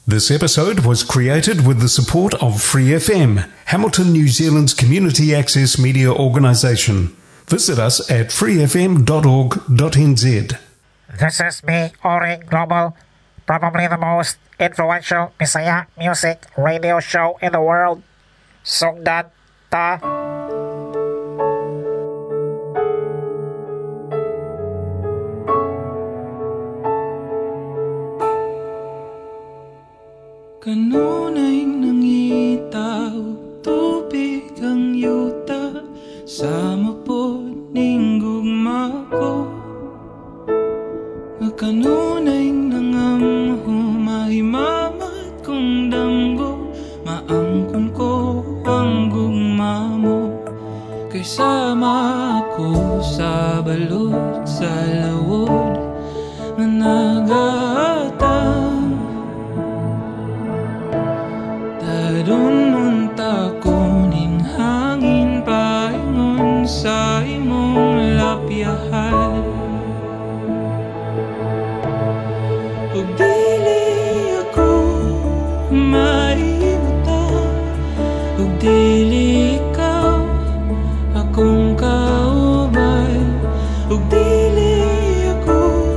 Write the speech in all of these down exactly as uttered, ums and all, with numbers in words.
This episode was created with the support of Free F M, Hamilton, New Zealand's community access media organisation. Visit us at free f m dot org dot n z. This is me, Ori Global, probably the most influential Bisaya music radio show in the world. Sugdan ta. Kanunay nangitaw, tubig ang yuta, sama po ning gugma ko. Nga kanunay nangamho, mahimamat kong damgo, maangkon ko ang gugma mo. Kay sama ako sa balod, sa lawod, nga nagatang. Darun munta ko ning hangin paingon sa imong lapyahan. Ug dili ako maibutan, ug dili ikaw akong kauban, ug dili ako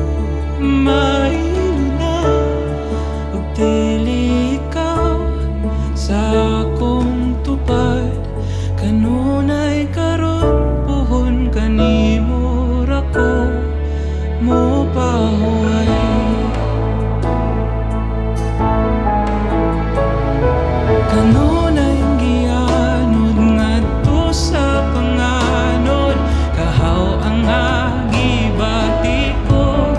mailunan, ug dili ikaw sa akong tupad. Kanunay karon puhon kanimo rako mo pahuway. Kanunay gianod ngadto sa panganod, kahaw ang agibati ko.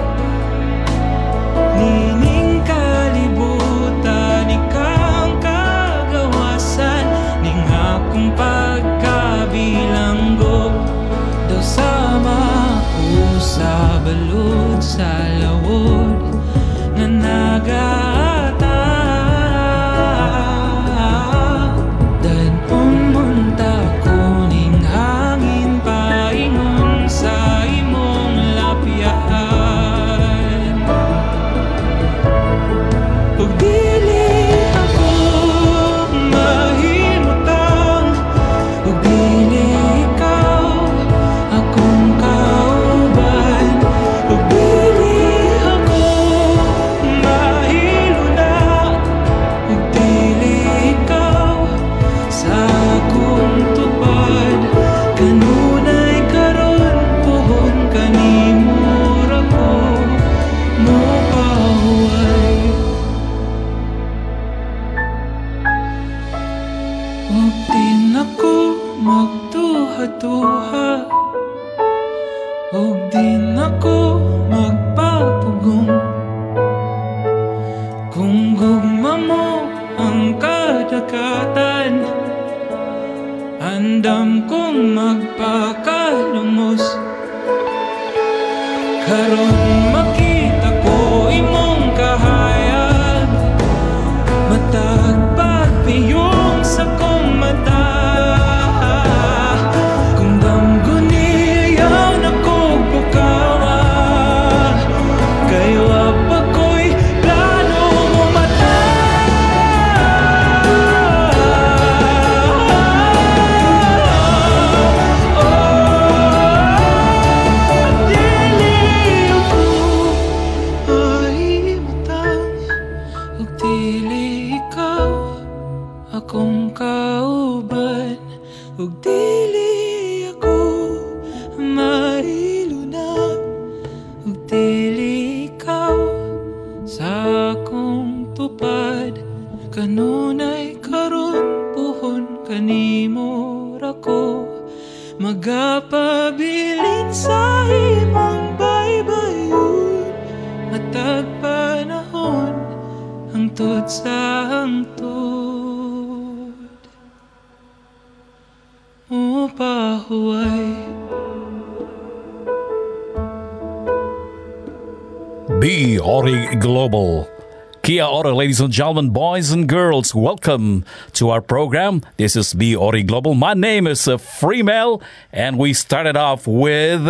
Nining kalibutan ikang kagawasan, ning akong pagkabilanggo. Daw sama ko sa balod, sa lawod, nga nagata. Danon munta ko ning hangin paingon sa imong lapyahan. Ug dili ako mahimutang, ug dili ikaw akong kauban, ug dili ako mahiluna, ug dili ikaw sa akong tupad. Kanunay karon puhon kanimo rako mo pahuway. Ug din ako magduha-duha, ug din ako magpapugong. Kung gugma mo ang kadagatan, andam kong magpakalumos. Karon makita ko imong kahayag, matag pagpiyong sa kong mata. Kung damguniyaw na kong pukawa, kayo apako'y plano mo mata. Oh, dili ako mahimutang, ug dili ikaw akong kauban, ug dili ako mailunag, ug dili ikaw sa akong tupad. Kanunay karon puhon kanimo rako, magapabilin sa imong baybayon. Matag panahon hangtod sa hangtod mo pahuway. B. Ori Global. Kia ora, ladies and gentlemen, boys and girls. Welcome to our program. This is B. Ori Global. My name is uh, Freemel, and we started off with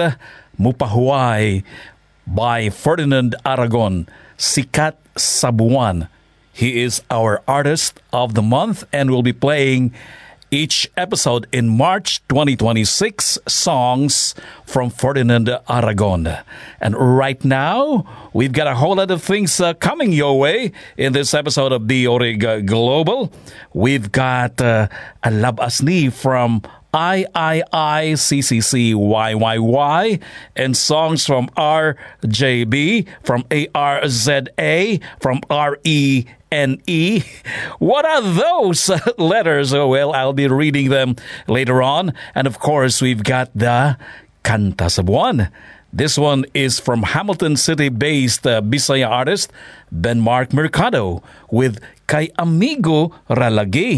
Mupahuay by Ferdinand Aragon, Sikat sa Buwan. He is our Artist of the Month and will be playing each episode in March twenty twenty-six songs from Ferdinand Aragon. And right now, we've got a whole lot of things uh, coming your way in this episode of the Orig uh, Global. We've got uh, a Lab Asni from I I I C C C Y Y Y and songs from R J B, from A R Z A, from R E N E. What are those letters? Oh, well, I'll be reading them later on. And of course, we've got the Kanta sa Buwan. This one is from Hamilton City-based uh, Bisaya artist Ben Mark Mercado with Kay Amigo Ralagi.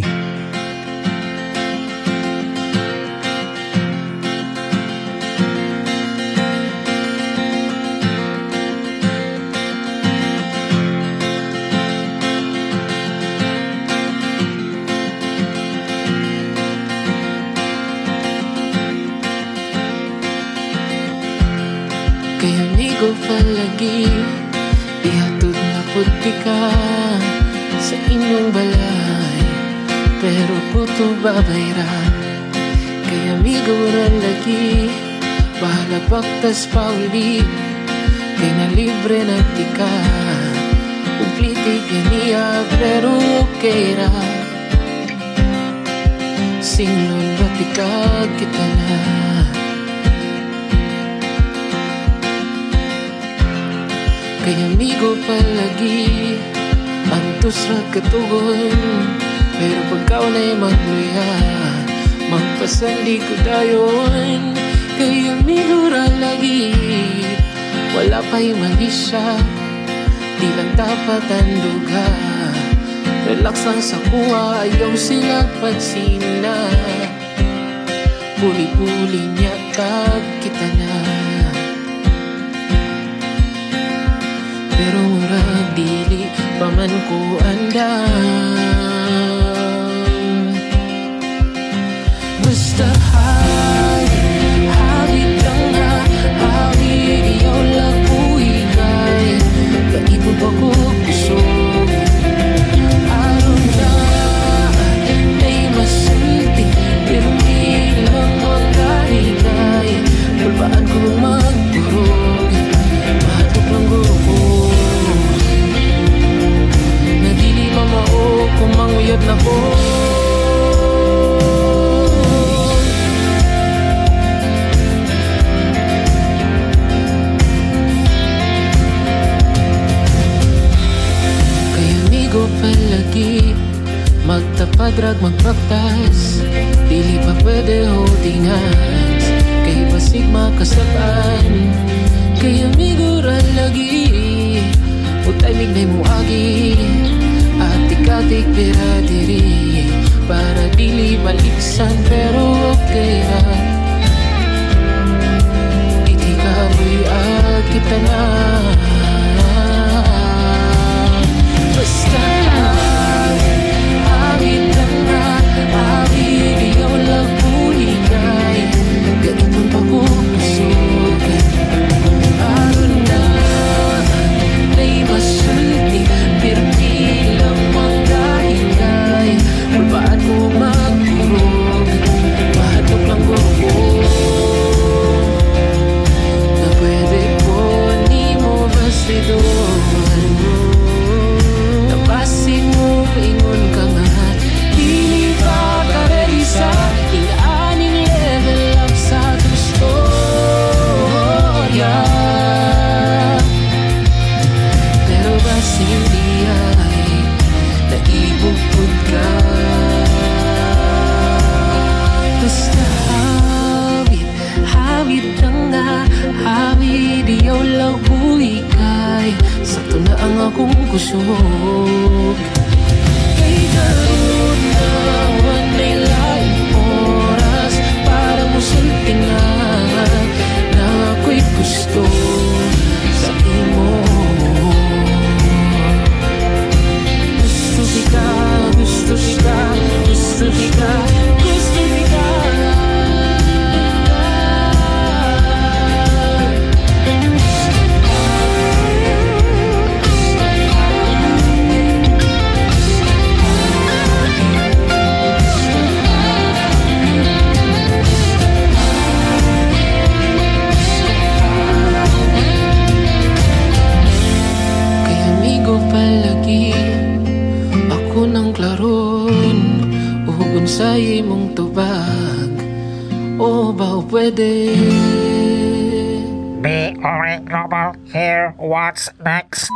Amigo palagi, ihatod na puti ka sa inyong balay, pero puto babayra. Kay amigo rin lagi, bahala baktas pauli, kay nalibre na tika, upliti ganiya, pero okay ra. Singlol batika kita na. Kay amigo palagi, antos ra katugon, pero pagkaw na'y magluya, magpasandi ko dayon. Kay amigo ra lagi, wala pa'y malisya, di lang dapat ang duga. Relax lang sa kuha, ayaw sila pansina, puli-puli niya tag kita na. Pero murag dili paman ko andam. Basta hawid, hawid lang nga, hawid iyaw lang buhigay. Kaibog ako kusog, aron na ay masulti, pero di lang magkahinay. Pulbaan ko magburog, mahatok lang guro ko. Mamao kung manguyod na ko. Kay amigo palagi, magtapad rag magpaktas, dili pa pwede holdingan, kay basig makasabaan. Kay amigo ra lagi, utay mignay mo agi, atik-atik pera diri, para dili maliksan, pero okay ra. Iti kaboy at kita na. Basta hawid lang na, hawid iyaw lang buhigay. Ganitong pagpupusog, aron na na'y masulti, pero di lang magkahinay. Pulbaan ko magkurog, mahatok lang guro na pwede po ni mo bastidor. Nabasig mo, ingon ka nga, dili pa kareli sa ing-aning level up sa storya. Pero basig hindi ay naibugpod ka. Basta hawid, hawid lang nga, hawid iyaw lang buhigay. Sakto na ang akong kusog, kay karoon na wanay laing oras para musulti na, na ako'y gusto sa imo. Gusto kita, gusto kita, gusto kita, gusto kita. sa imong tubag o ba pwede? Be Ori Global here. What's next?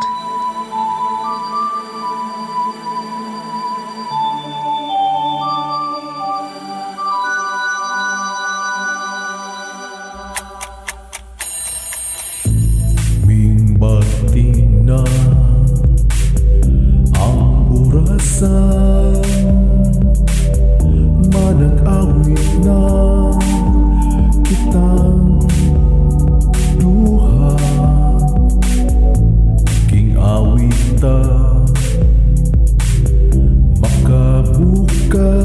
Mingbati na ang orasan, manag-awit na kitang duha, king awit ta makabuka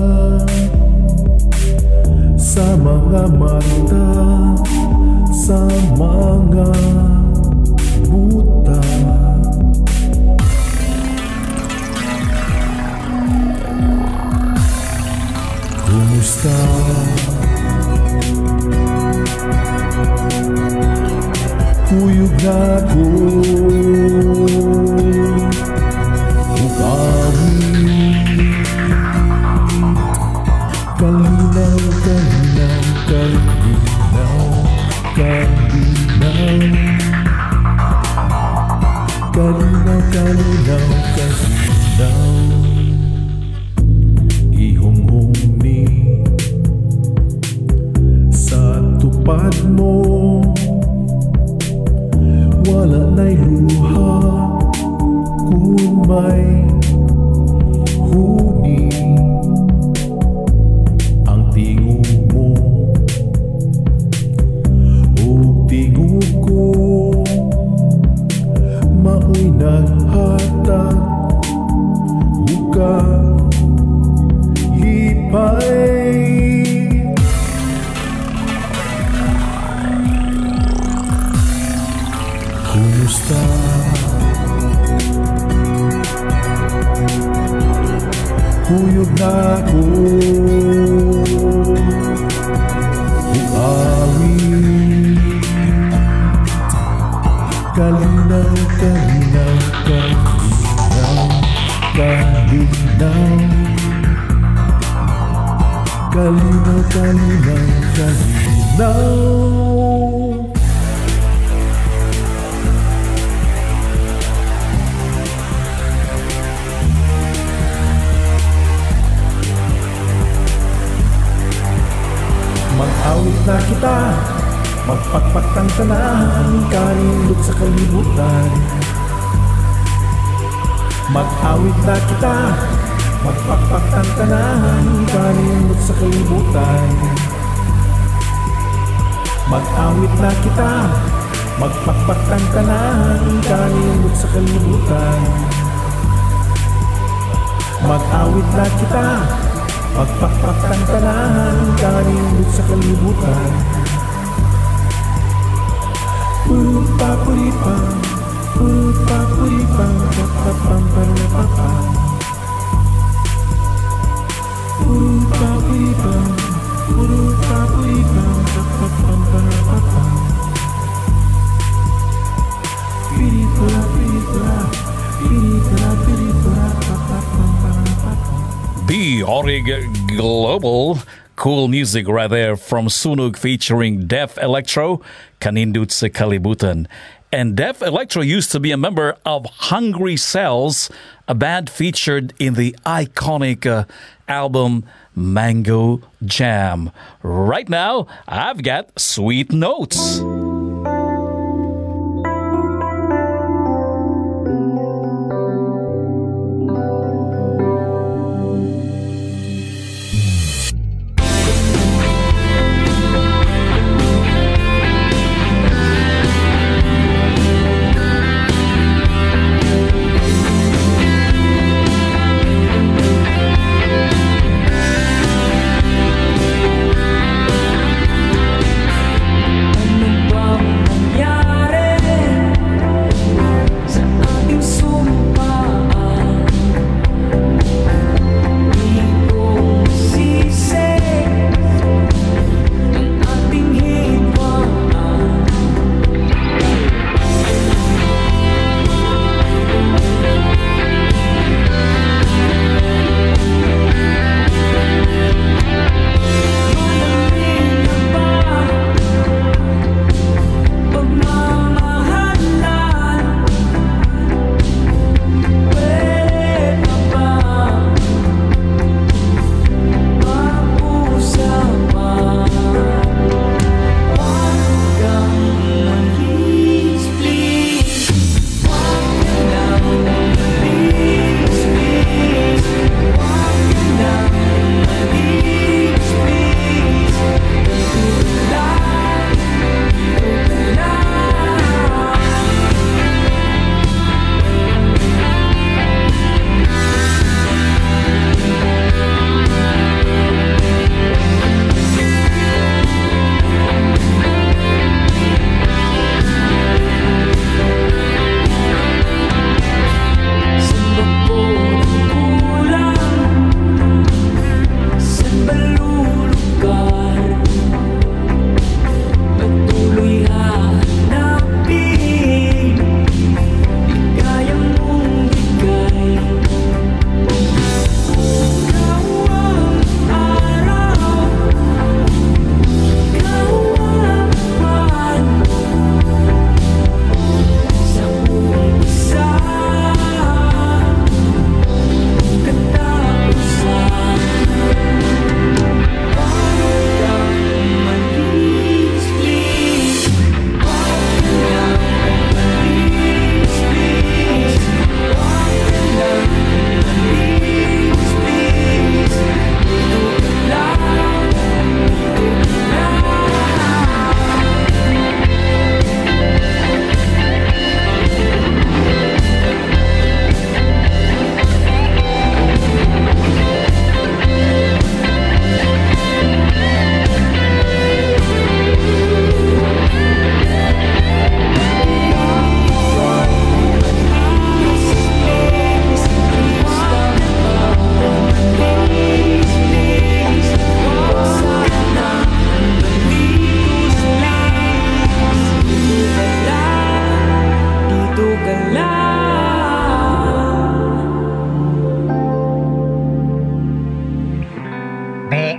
sa mga mata, sa mga buta. Kumusta? Kuyog na ko ugawi, kalinaw, kalinaw, kalinaw, kalinaw, kalinaw, kalinaw, kalinaw. Ihong-hong sa tupad mo, wala na'y luha kung may huni. Ang tingog mo o tingog ko mao'y naghatag uka hipay. Kumusta? Kuyog na ko uawi, kalinaw, kalinaw, kalinaw, kalinaw, kalinaw, kalinaw, kalinaw. Mag-awit na kita, magpakpak ng tanahan, kanindot sa kalibutan. Mag-awit na kita, magpakpak ng tanahan, kanindot sa kalibutan. Mag-awit na kita, magpakpak ng tanahan, kanindot sa kalibutan. Mag-awit na kita, magpakpak ng tanahan, kanindot sa kalibutan. Purupapuripang, purupapuripang, papapampalapapang. Purupapuripang, purupapuripang, papapampalapapang. Piripura, piripura, piripura, piripura, papapampalapapang. B Orig Global. Cool music right there from Sunog featuring Def Electro, Kanindut sa Kalibutan. And Def Electro used to be a member of Hungry Cells, a band featured in the iconic uh, album Mango Jam. Right now, I've got Sweet Notes. Ano ba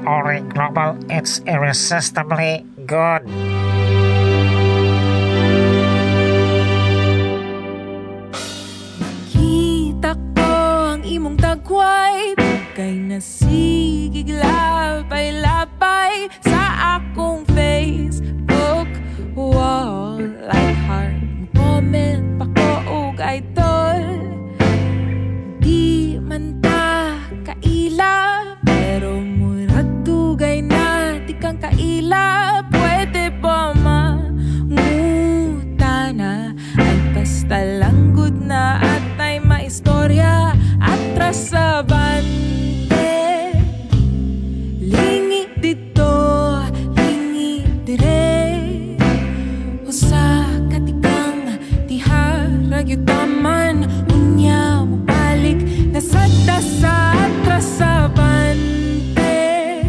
Ori Global. It's irresistibly good. Kita ko ang imong tagway, kay nasigig lapay-lapay sa akong Facebook wall. Like heart, comment pa ko og idol. Di man ta kaila, pero murag dugay na di kang kaila. Pwede ba mangutana? Ay basta lang good na at ay maistorya. Atras sa bante, lingi dito, lingi dire. Usa katikang tiharag yutaman, unya mo balik nasada sa atras sa bante.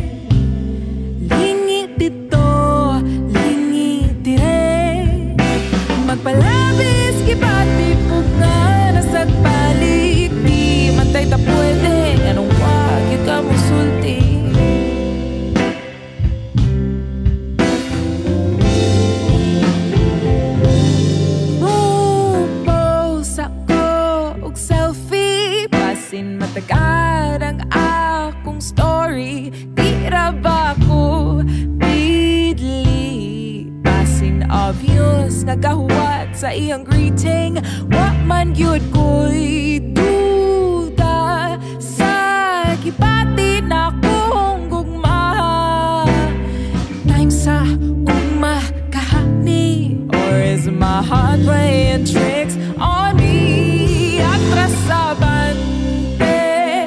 Lingi dito, lingi dire. Magpalabis kibati puga nasad balik. Di matay ta pwede, anong wag yun ka mo sulti. Mupos ako og selfie, basin matagad ang akong story. Di ra ba ko bidli, basin obvious nagahuwat sa iyang greeting. Wa man yun ko'y duda sa kipati na kong gugma. Time sa gugma kahani, or is my heart playing tricks on me? Atras sa bante,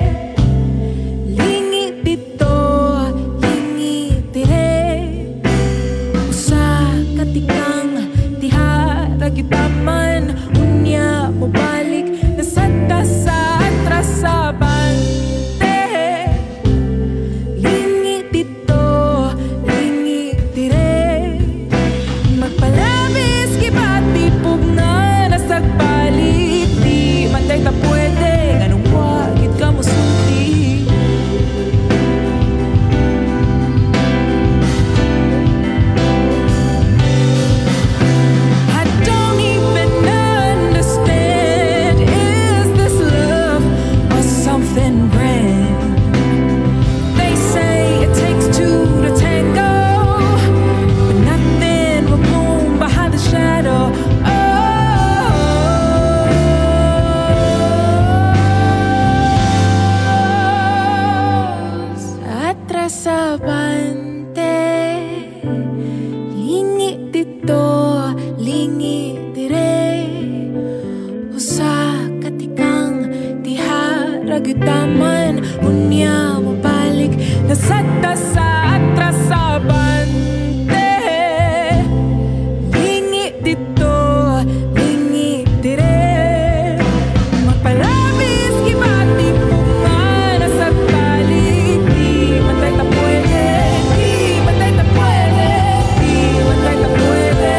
lingi dito, lingi dire. Usa katikang tiharag yutaman, unya mo balik nasada sa atras sa bante. Lingi dito, lingi dire. Magpalabis kibati puga nasag balik. Di matay ta pwede, anong wag yun ka mo sulti. I don't even understand. Is this love or something grand? They say it takes two to tango, but nothing will bloom behind the shadow. Oh, sa atras sa bante, lingi dito, lingi dire. Usa katikang tiharag yutaman, unya mo balik nasada sa atras sa bante. Lingi dito, lingi dire. Magpalabis kibati puga nasag balik. Di matay ta pwede, di matay ta pwede, di matay ta pwede.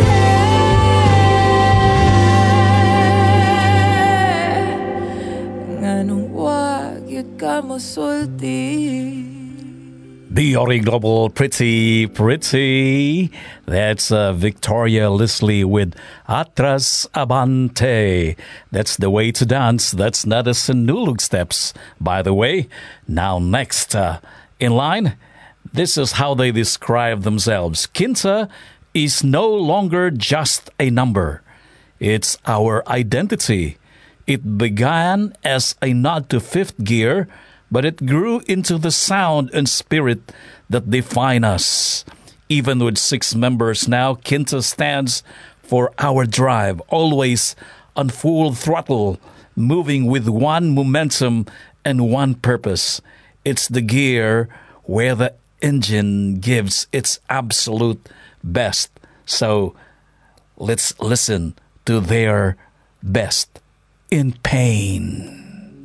Nganong wag yun ka mo sulti. The Ori Global, Pretty Pretty. That's uh, Victoria Leslie with Atras Abante. That's the way to dance. That's not a Sinulog steps, by the way. Now next uh, in line, this is how they describe themselves. Kinsa is no longer just a number. It's our identity. It began as a nod to fifth gear, but it grew into the sound and spirit that define us. Even with six members now, Kinta stands for our drive, always on full throttle, moving with one momentum and one purpose. It's the gear where the engine gives its absolute best. So let's listen to their best in pain.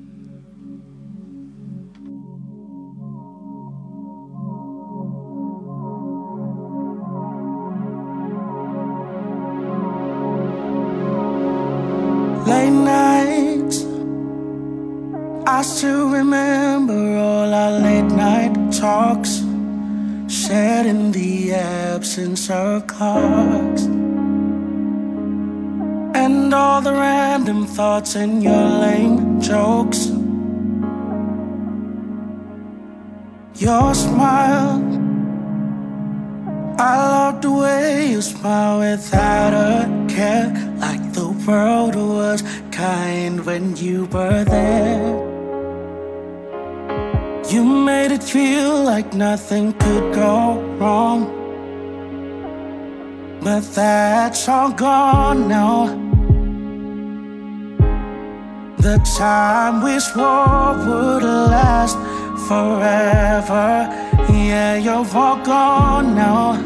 Late nights, I still remember all our late night talks, said in the absence of clocks, and all the random thoughts and your lame jokes. Your smile, I loved the way you smile without a care, like the world was kind when you were there. You made it feel like nothing could go wrong, but that's all gone now. The time we swore would last forever, yeah, you're all gone now.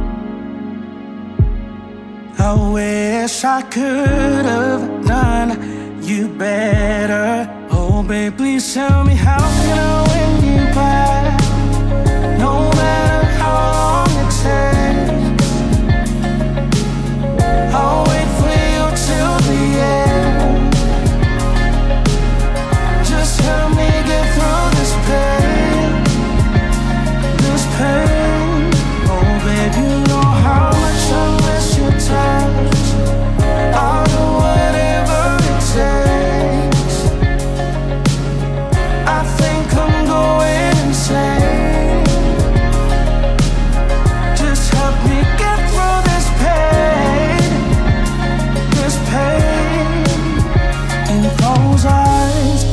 I wish I could have done you better. Oh babe, please tell me, how can I win you back? No matter how long it takes, I'll wait for you till the end. Just help me get through this pain, this pain. Oh babe, you know how much I miss your touch. I'll do whatever it takes. I think I'm going insane. Just help me get through this pain, this pain. In those eyes,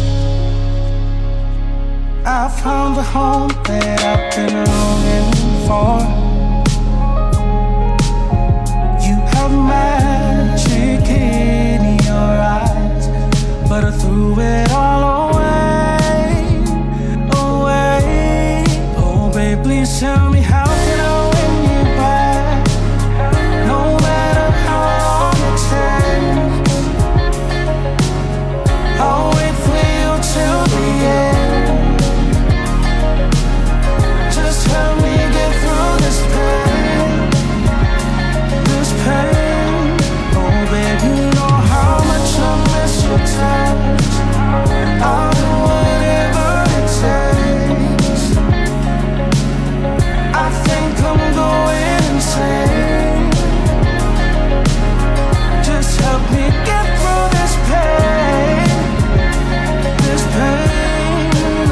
I found the home that I've been longing for. You have magic in your eyes, but I threw it all away, away. Oh babe, please tell me, how can I win you back? No matter how long it takes, I'll wait for you till the end. Just help me get through this pain, this pain. Oh babe, you know how much I miss your touch. I'll do whatever it takes. I think I'm going insane. Just help me get through this pain, this pain. Oh.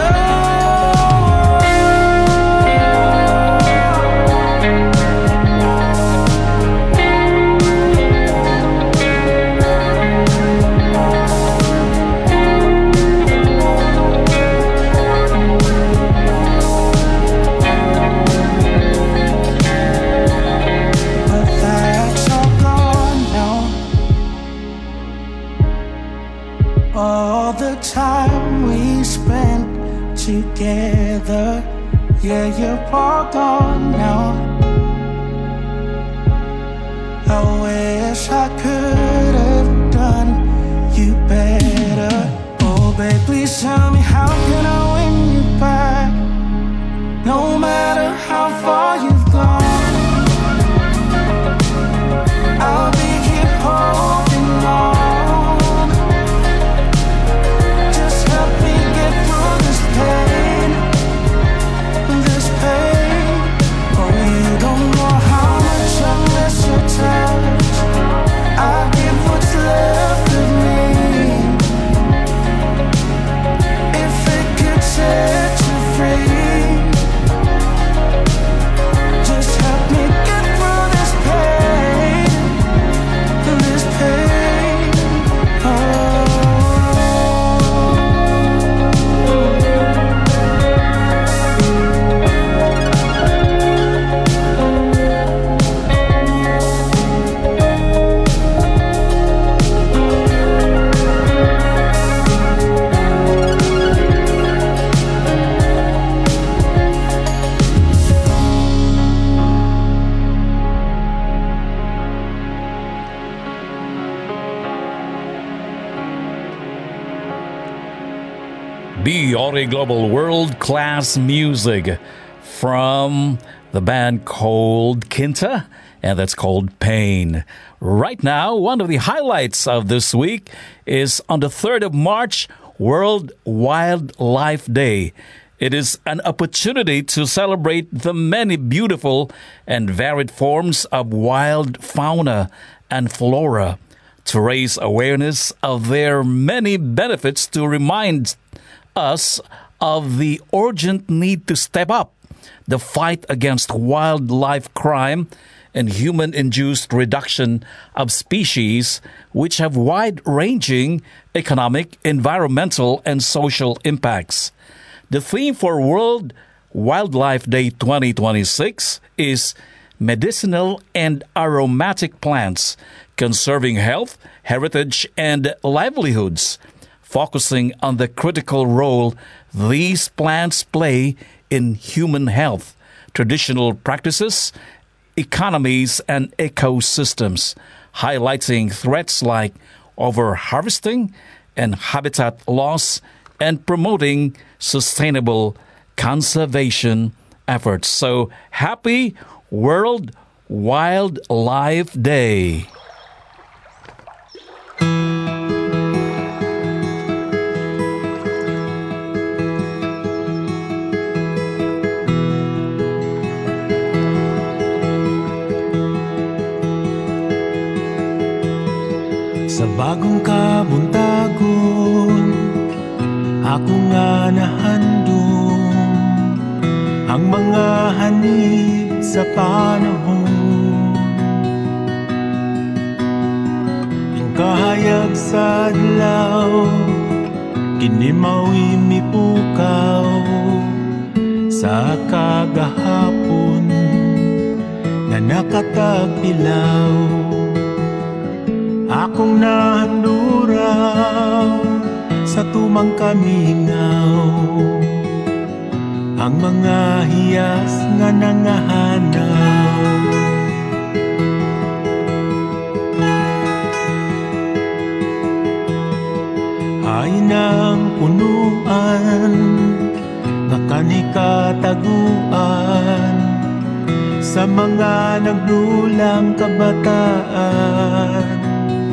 But that's all gone now. All the time we spent together, yeah, you're all gone now. I wish I could have done you better. Oh babe, please tell me, how can I win you back? No matter how far you've gone, I'll be here holding on. Just help me get through this pain, this pain. Oh, you don't know how much I miss your touch. I give what's left of me, if it could set you free. Just help me get through this pain, this pain. Oh. B Ori Global, world-class music from the band called Kinta, and that's called Pain. Right now, one of the highlights of this week is on the third of March, World Wildlife Day. It is an opportunity to celebrate the many beautiful and varied forms of wild fauna and flora, to raise awareness of their many benefits, to remind us of the urgent need to step up the fight against wildlife crime and human-induced reduction of species, which have wide-ranging economic, environmental, and social impacts. The theme for World Wildlife Day twenty twenty-six is Medicinal and Aromatic Plants, Conserving Health, Heritage, and Livelihoods, focusing on the critical role these plants play in human health, traditional practices, economies, and ecosystems, highlighting threats like overharvesting and habitat loss, and promoting sustainable conservation efforts. So, happy World Wildlife Day! Sa bagong kabuntagon, ako nga nahandong ang mga hanip sa panahon. Ang kahayag sa adlaw, kinimawi mipukaw sa kagahapon na nakatagpilaw. Akong nahanduraw sa tumang kamingaw, ang mga hiyas nga nangahanaw. Ay ng punuan nga kanikataguan sa mga nagdulang kabataan.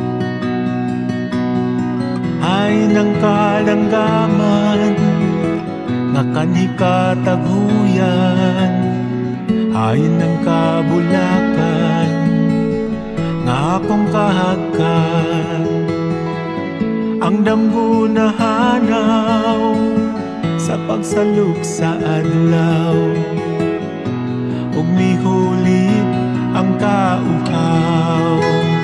Ay ng kalanggaman nga kanikataguyan, ay ng kabulakan nga akong kahagkan. Ang damgo na hanaw sa pagsaluk sa adlaw, ug mihulib ang kauhaw.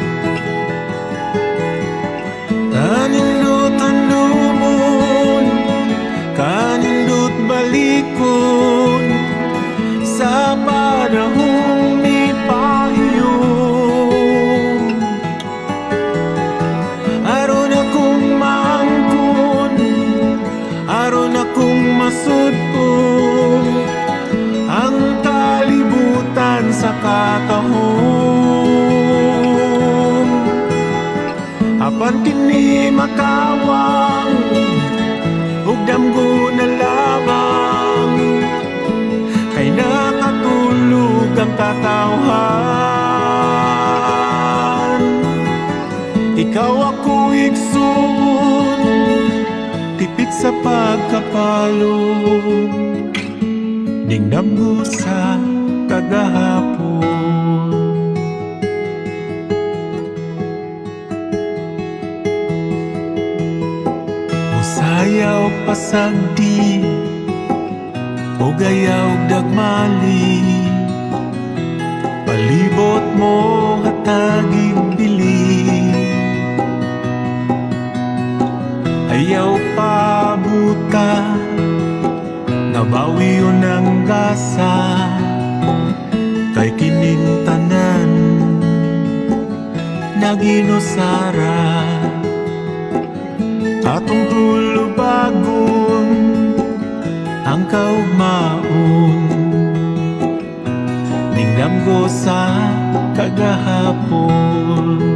Kanindot handumon, kanindot balikon sa panahong ni pahiyon. Aron akong maangkon, aron akong masudpon ang kalibutan sa katahon. Apan kini makawang ug damgo na lamang, kay nakatulog ang katawhan. Ikaw ako igsoon, tipik sa pagkapalong, ning damgo sa kagahapon. Ayaw pasagdi o gayaw dagmali, palibot mo hatagig bili. Ayaw pabuta nabawi yun ang gasa, kay kining tanan naginusara. Atong tulubagon ang kaugmaon, ning damgo sa kagahapon.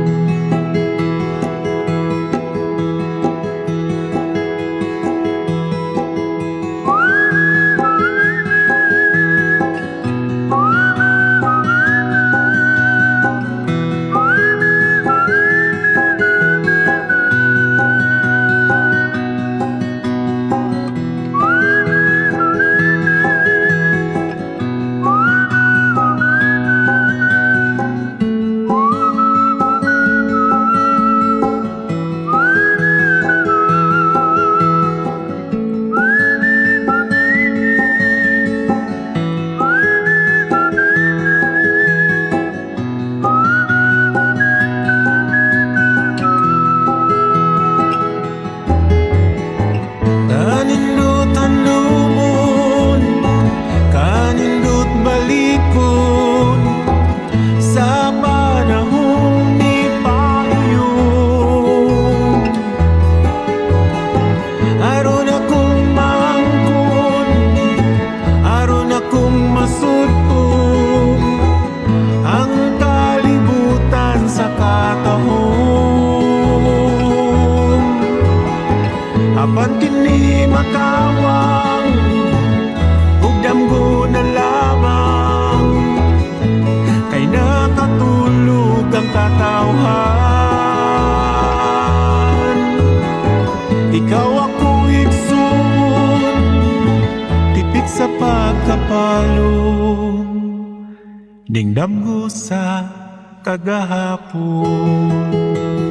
Dingdam sa kagahapon.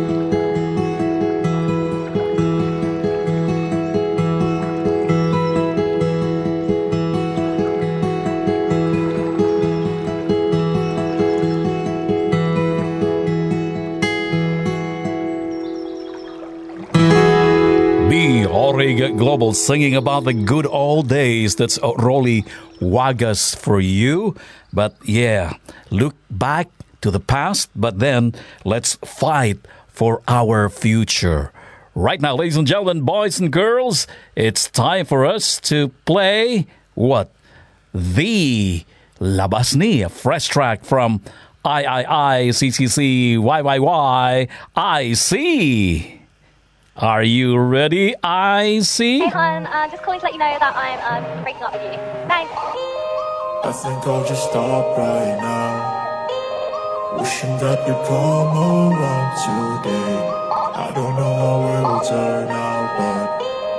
Orig Global singing about the good old days. That's Rolly Wagas for you. But yeah, look back to the past, but then let's fight for our future. Right now, ladies and gentlemen, boys and girls, it's time for us to play what? The Labas Ni, a fresh track from I I I C C C Y Y Y I C. Are you ready, I C? Hey, hon, uh, just calling to let you know that I'm um, breaking up with you. Thanks. I think I'll just stop right now. Wishing that you'd come around today. I don't know how it will turn out, but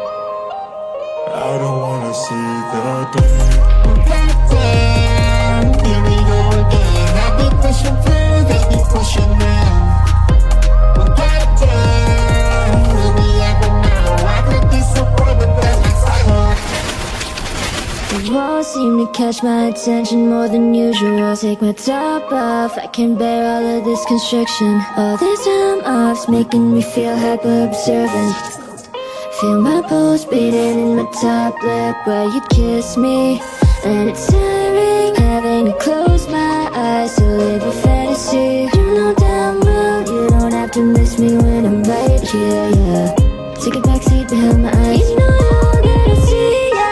I don't wanna see the day. Goddamn, here we go again. I've been pushing through, they be pushing now. Goddamn. The walls seem to catch my attention more than usual. Take my top off, I can bear all of this constriction. All this time off's making me feel hyper observant. Feel my pulse beating in my top lip where you kiss me. And it's tiring having to close my eyes to live a fantasy. You know damn well you don't have to miss me when I'm right here, yeah. Take a backseat behind my eyes. You know you're gonna see.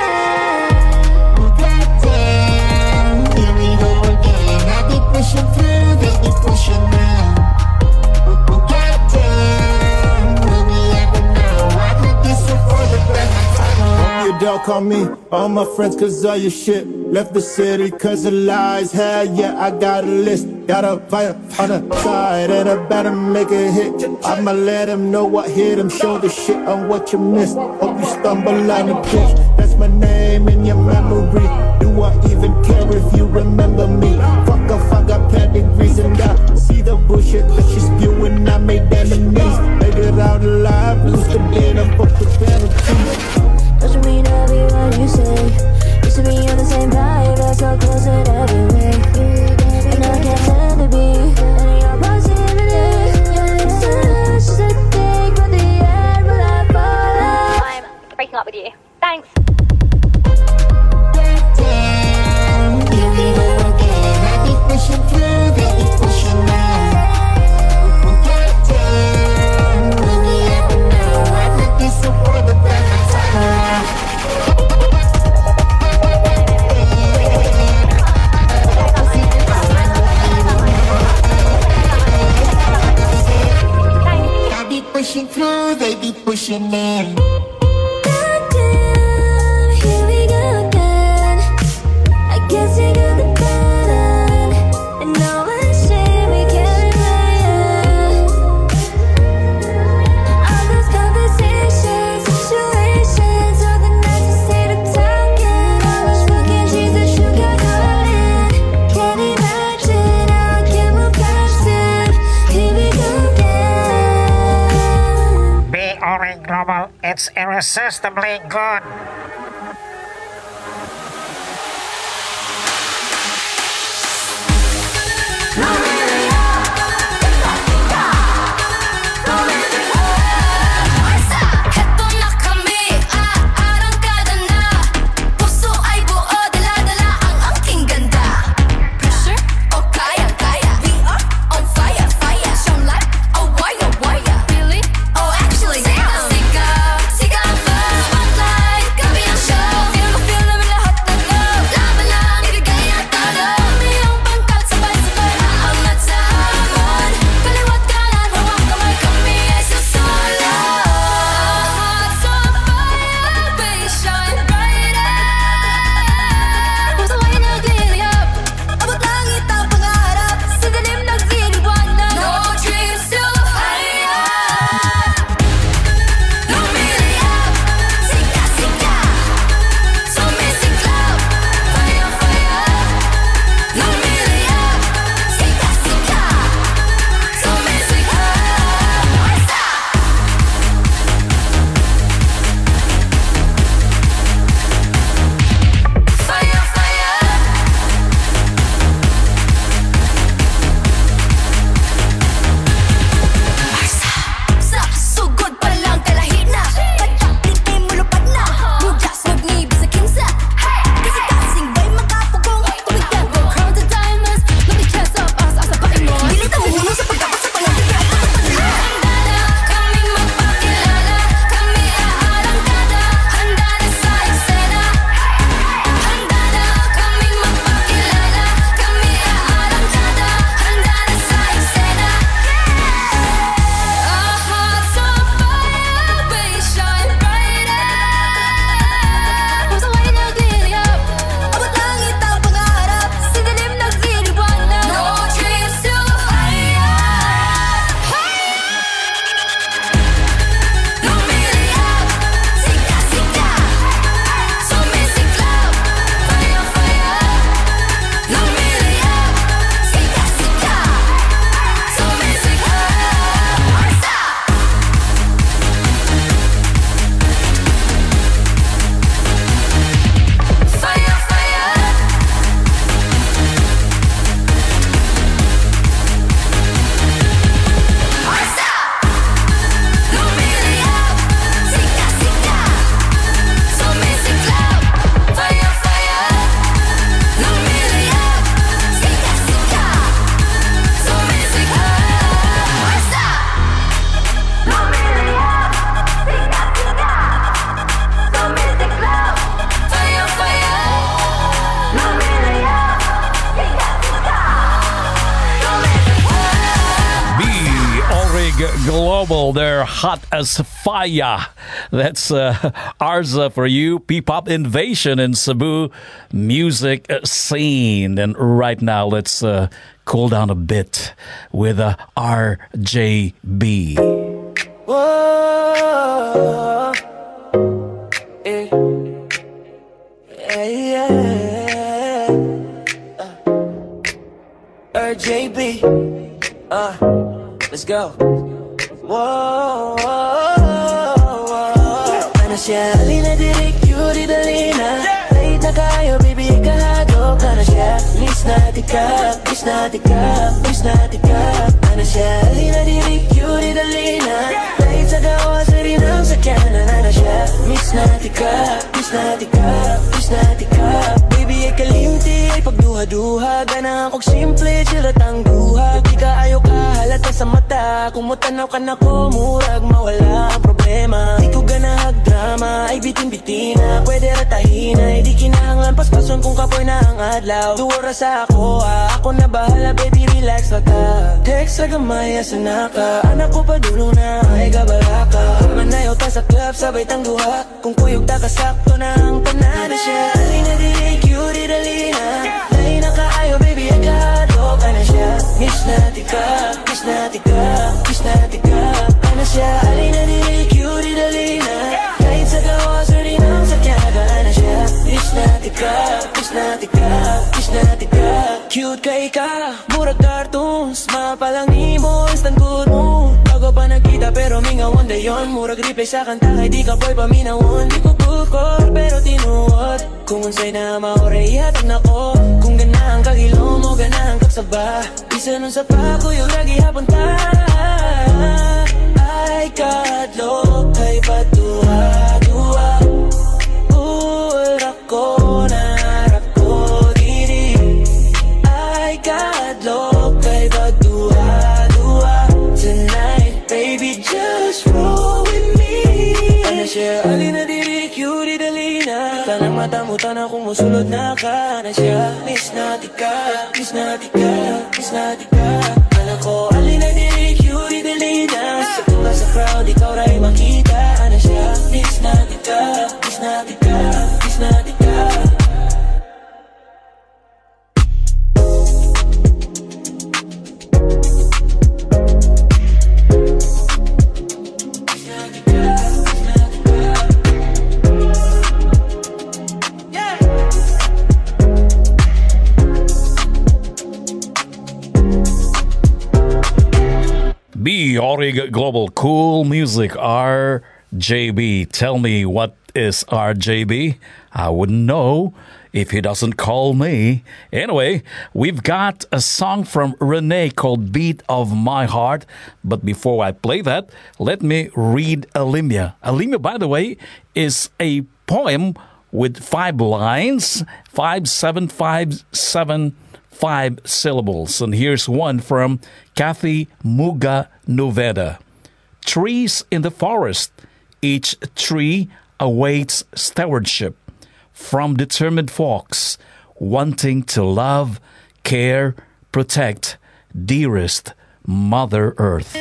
Pushing through, they be pushing now. Goddamn, will we ever know? I could be so far the best. Hope you don't call me all my friends cause all your shit left the city cause of lies. Hell yeah, I got a list. Got a fire on the side and I better make a hit. I'ma let them know what hit them. Show the shit on what you missed. Hope you stumble on the bitch. That's my name in your memory. Do I even care if you remember me? Fuck off, I got pedigrees and I see the bullshit that you spewing. I made enemies, made it out alive. Lose the bid, I fuck the penalties. Doesn't mean I'll be what you say. Used to be on the same vibe, that's so close in every way. And I can't stand to be any of my positivity. It's just a thing, but the end will I follow. I'm breaking up with you. Thanks. Pushing through, they be pushing now. Goddamn, will we ever know? I could be so for the best time. I be pushing through, they be pushing in. Goddamn, here we go again. I guess you got the Global, it's irresistibly good. Siga, siga, spotlight, got me on Global. They're hot as fire. That's uh, Arza for you. P-pop invasion in Cebu music scene. And right now, let's uh, cool down a bit with uh, R J B. Whoa, eh. Yeah, yeah. Uh, R J B. Uh, let's go. Whoa, whoa, whoa. Ano siya? Alina direct, cutie dalina. Late na kayo, baby, kahagok. Ano siya? Miss na tika, miss na tika, miss na tika. Ano siya? Alina direct, cutie dalina. Late sa gawa, sa rinang sakyanan. Ano siya? Miss na tika, miss na tika, miss na tika. Baby, ay kalimti, ay pagduha-duha. Gana akong simple, chilat ang duha. Di ka ayaw ka, halata sa mata. Kung mutanaw ka na ko, murag mawala ang problema. Di ko ganahag drama, ay bitin-bitina. Pwede ratahin, ay di kinahanglan paspason kung kapoy na ang adlaw. Duwara sa ako, ah, ako na bahala, baby, relax na ta. Text sa gamay, asa na ka. Anak ko pa dulong na, ay gabala ka. Manayaw ta sa club, sabay tang duha. Kung kuyog ta kasakto na ang panada siya. Alina di, cutie dalina. Dahil na kaayo, baby, ay kahadok. Ano siya? Miss na tika, miss na tika, miss na tika. Ano siya? Alina di, cutie dalina. Kahit sa gawa, sa rinang sakyaga. Ano siya? Miss na tika, miss na tika, miss na tika. Cute kay ka, murag cartoons. Mapalang ni mo, instant good mo. Bago pa nagkita pero mingawan da yon. Murag replay sa kanta, kay di ka boy paminawon. Di ko kukor pero tinuot. Kung unsay na maoray hatag na ko. Kung ganahan kagilo mo, ganahan kagsaba. Isa nun sa pako yung lagi hapon ta. Ay kadlok kay patuha-duha. Ura ko na rako diri. Ay kadlok kay patuha-duha. Tonight, baby, just roll with me. Ano siya? Alina diri, cutie dalina. Tanang mata mo, tanang kung musulod na ka. Ano siya? Miss na tika, miss na tika, miss na tika. Alam ko, alina diri, cutie dalina. Sa tunga sa crowd, ikaw rin makita. Ano siya? Miss na tika, miss na tika, miss na tika. B, Orig Global, cool music, R J B. Tell me, what is R J B? I wouldn't know if he doesn't call me. Anyway, we've got a song from Renee called Beat of My Heart. But before I play that, let me read Alimia. Alimia, by the way, is a poem with five lines, five, seven, five, seven, five syllables. And here's one from Kathy Muga Noveda. Trees in the forest. Each tree awaits stewardship from determined folks wanting to love, care, protect dearest Mother Earth.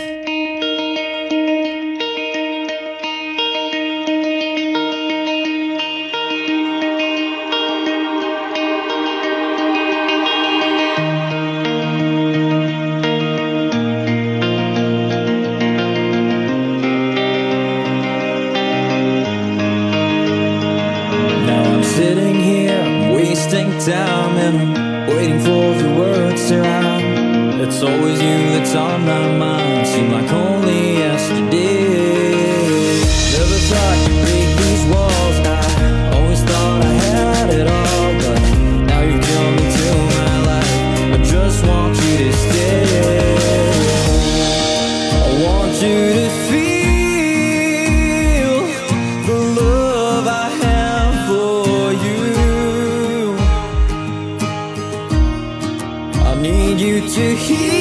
Time and I'm waiting for the words to rhyme. It's always you that's on my mind. Seemed like only yesterday. Never thought you'd break these walls. I always thought I had it all, but now you've come into my life. I just want you to stay. I want you to feel the love I have for you. I need you to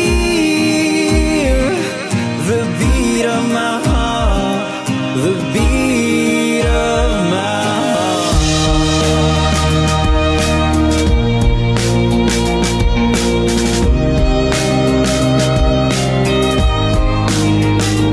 hear the beat of my heart, the beat of my heart.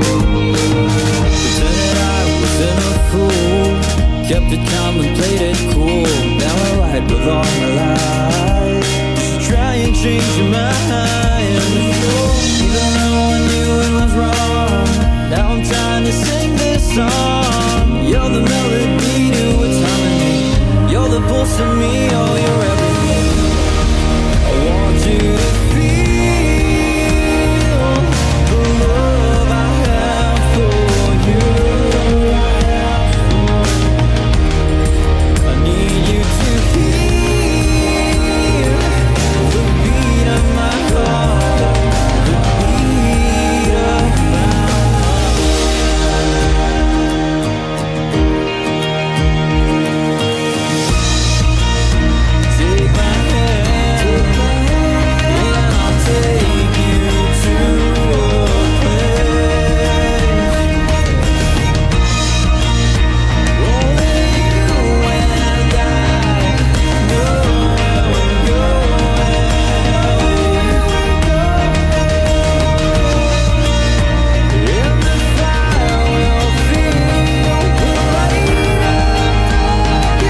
with all my life, just to try and change your mind. Even though I knew it was wrong, now I'm trying to sing this song. You're the melody to what's humming me. You're the pulse in me, oh, you're everything. I want you to feel the love I have for you. I need you to hear the beat of my heart, the beat of my heart. Take my hand, and I'll take you to a place only you and I know where we're going. In the fire we'll feel the light of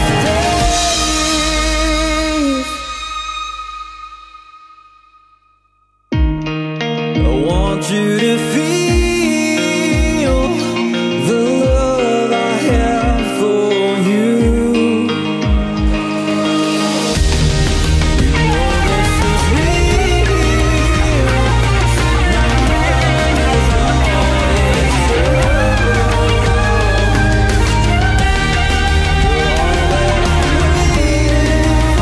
days. I want you to feel the love I have for you. You know this is real. My mind is always true. All that I'm waiting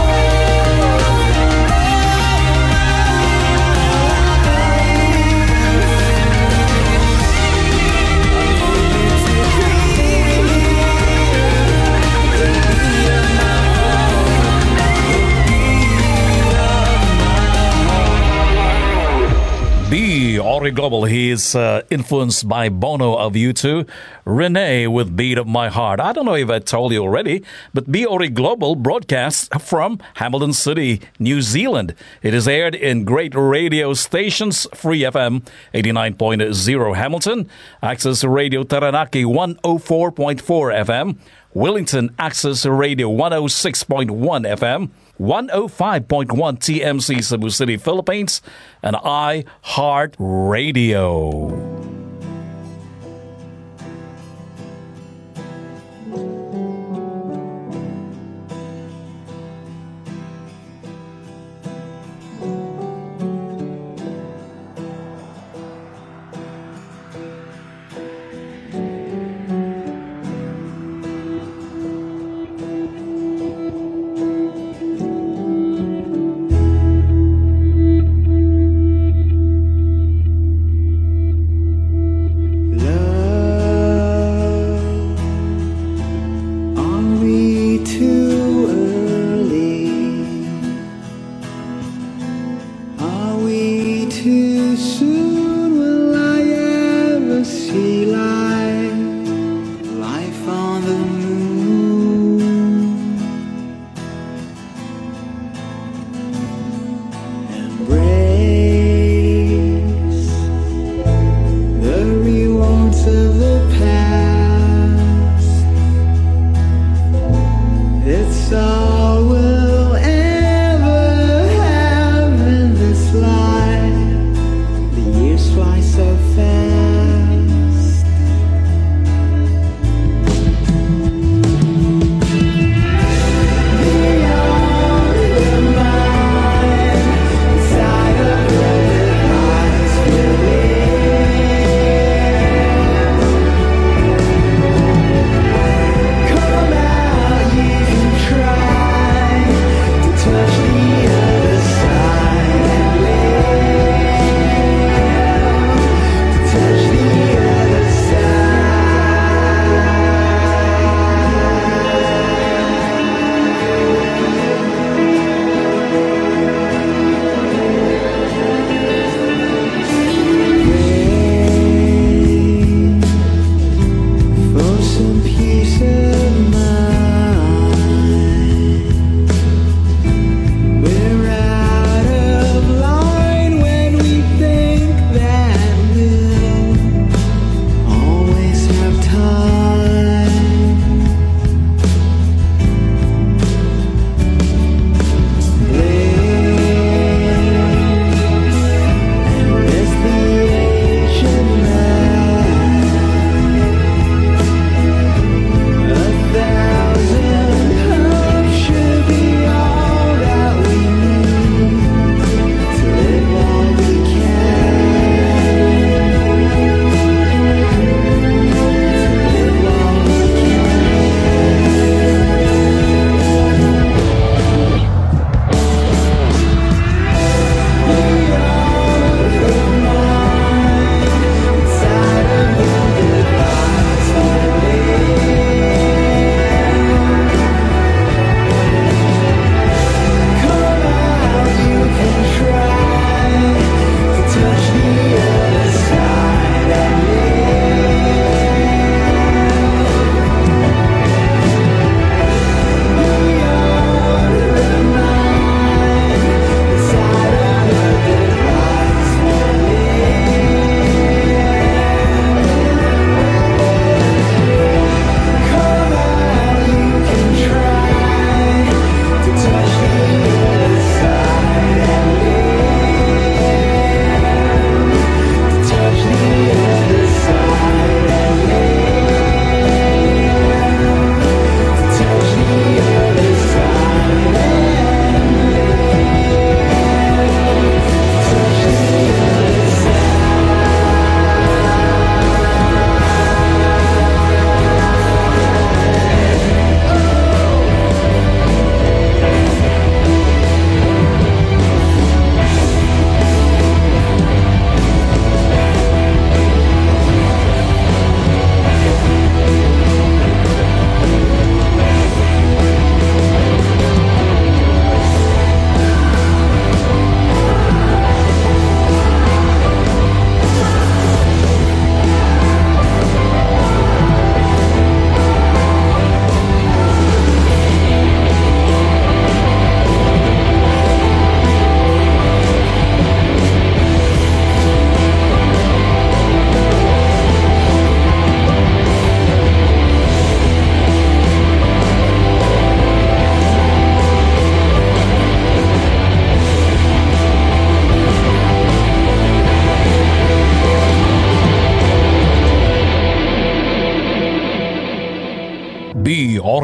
B. Ori Global. He is uh, influenced by Bono of U two. Renee with Beat of My Heart. I don't know if I told you already, but B. Ori Global broadcasts from Hamilton City, New Zealand. It is aired in great radio stations, Free F M eighty-nine point zero Hamilton, Access Radio Taranaki one oh four point four F M, Wellington Access Radio one oh six point one F M, one oh five point one T M C Cebu City, Philippines, and iHeart Radio.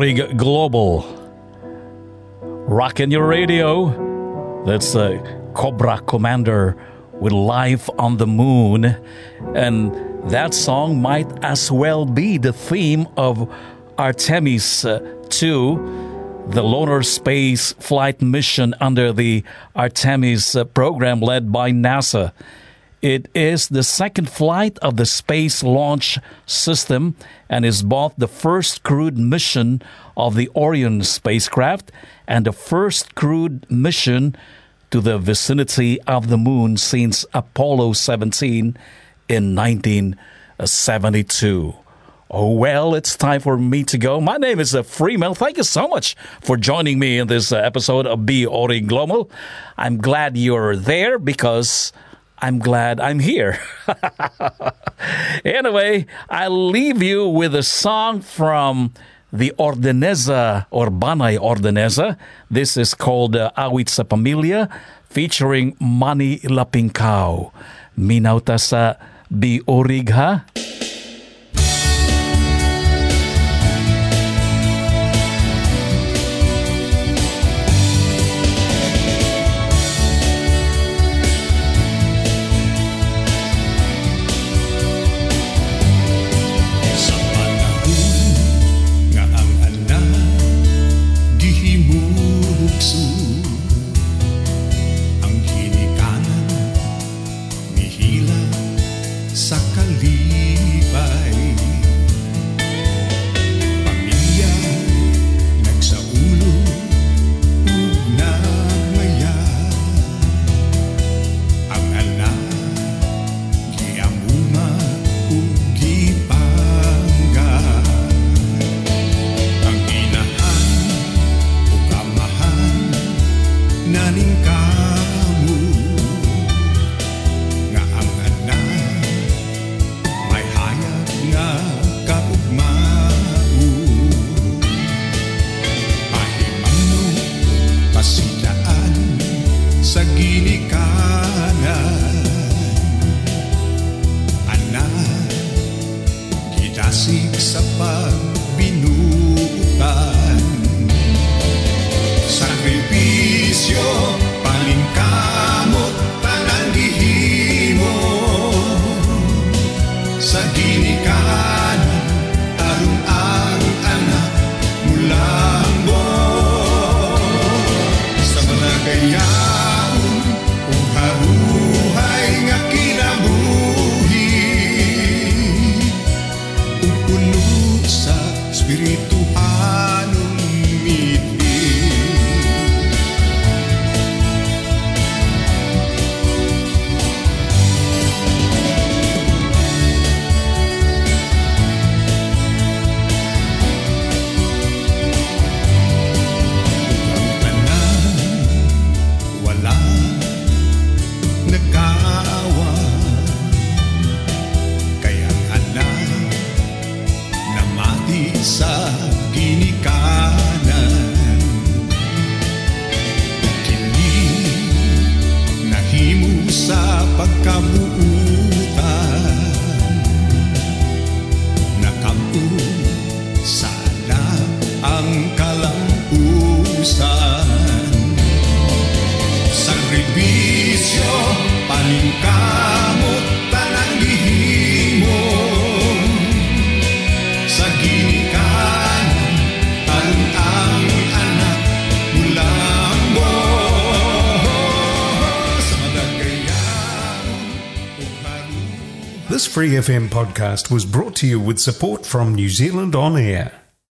Orig Global. Rockin' your radio. That's uh, Cobra Commander with Life on the Moon. And that song might as well be the theme of Artemis uh, two, the lunar space flight mission under the Artemis uh, program led by NASA. It is the second flight of the Space Launch System and is both the first crewed mission of the Orion spacecraft and the first crewed mission to the vicinity of the moon since Apollo seventeen in nineteen seventy-two. Oh, well, it's time for me to go. My name is uh, Freemel. Thank you so much for joining me in this uh, episode of Be Ori Global. I'm glad you're there because I'm glad I'm here. Anyway, I'll leave you with a song from the Ordeneza or Banay Ordeneza. This is called uh, Awit sa Pamilya, featuring Manny Lapingkaw. Minaw ta sa Biorig, ha? This Free F M podcast was brought to you with support from New Zealand On Air.